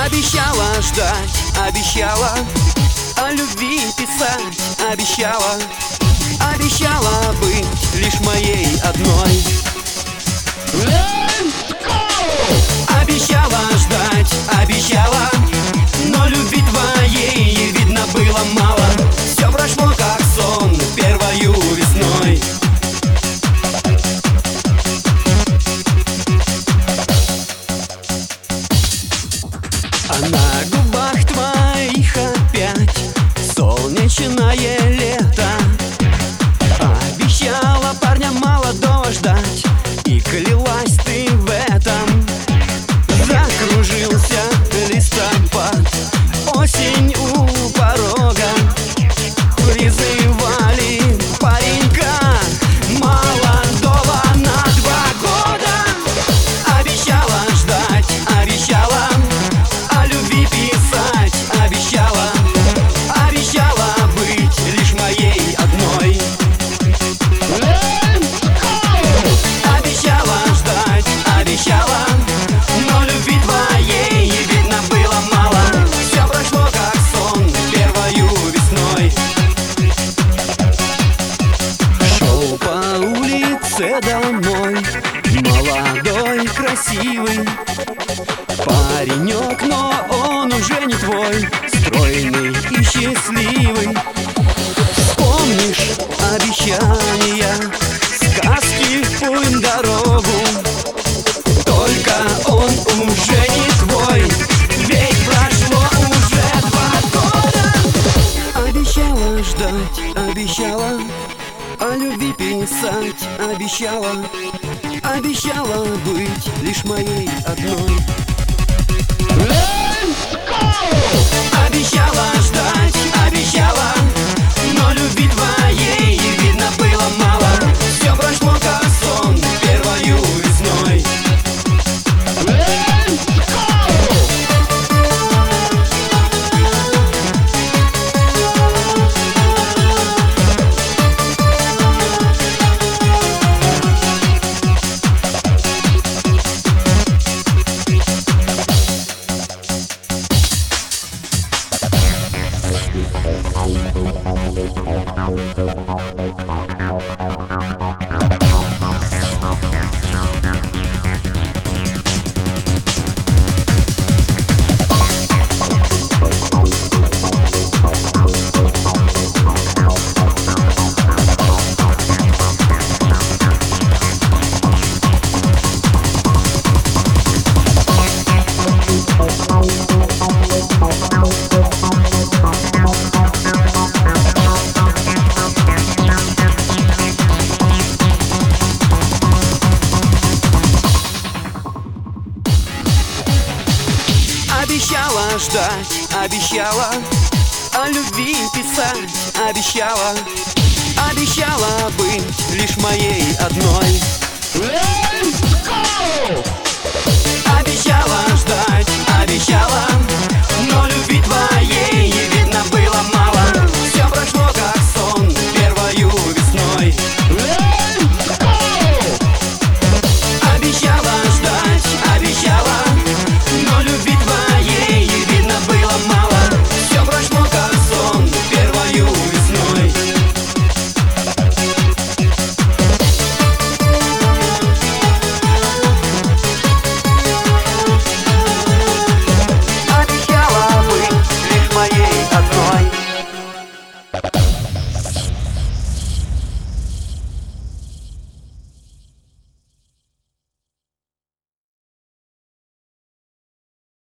Обещала ждать, обещала о любви писать, обещала, обещала быть лишь моей одной. Обещала ждать, обещала, но любви твоей, видно, было мало. Все прошло как сон первою весной. А на губах твоих опять солнечное лето. Обещала парня молодого ждать, и клялась ты в этом. Закружился листопад, осень у порога. Призывали паренька молодого на 2 года. Обещала ждать, обещала о любви писать, обещала, обещала быть лишь моей одной. Обещала ждать, обещала, но любви твоей, видно, было мало. Все прошло как сон первою весной. Шел по улице домой молодой, красивый паренек, но он уже не твой, стройный и счастливый. Вспомнишь обещания, сказки в путь дорогу, только он уже не твой, ведь прошло уже 2 года. Обещала ждать, обещала о любви писать, обещала, обещала быть лишь моей одной. Обещала ждать, обещала, но любви твоей, видно, было мало. Все прошло как сон первою весной. Обещала ждать, обещала о любви писать, обещала, обещала быть лишь моей одной. Let's go!